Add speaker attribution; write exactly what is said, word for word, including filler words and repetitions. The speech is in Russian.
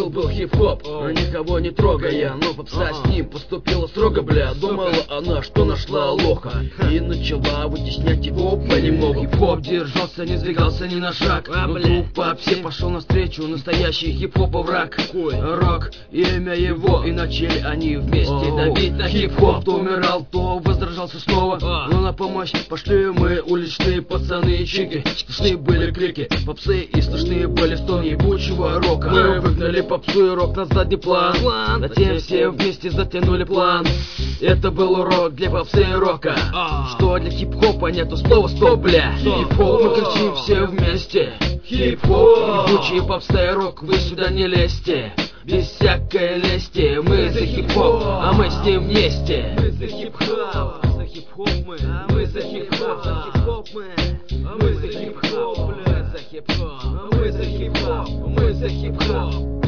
Speaker 1: Жил-был хип-хоп, никого не трогая, но попса с ним поступила строго, бля. Думала она, что нашла лоха, и начала вытеснять его понемногу. Хип-хоп держался, не сдвигался ни на шаг, но вдруг попсе пошел навстречу настоящий хип-хопа враг. Рок, имя его, и начали они вместе давить на хип-хоп. То умирал, то возражался снова, но на помощь пошли мы, уличные пацаны и чики. Слышны были крики попсы и слышны были стоны ебучего рока. Мы выгнали попсу и рок на задний план, затем все вместе затянули план. Это был урок для попсы и рока, что для хип-хопа нету слова стоп, бля. Хип-хоп мы кричим все вместе. Хип-хоп, ебучие попсы и рок, вы сюда не лезьте. Без всякой лести, мы за хип-хоп, а мы с ним вместе.
Speaker 2: Мы за хип-хоп, за хип-хоп мы, мы за хип-хоп, за хип-хоп мы, мы за хип-хоп, бля, за хип-хоп, мы за хип-хоп, мы за хип-хоп.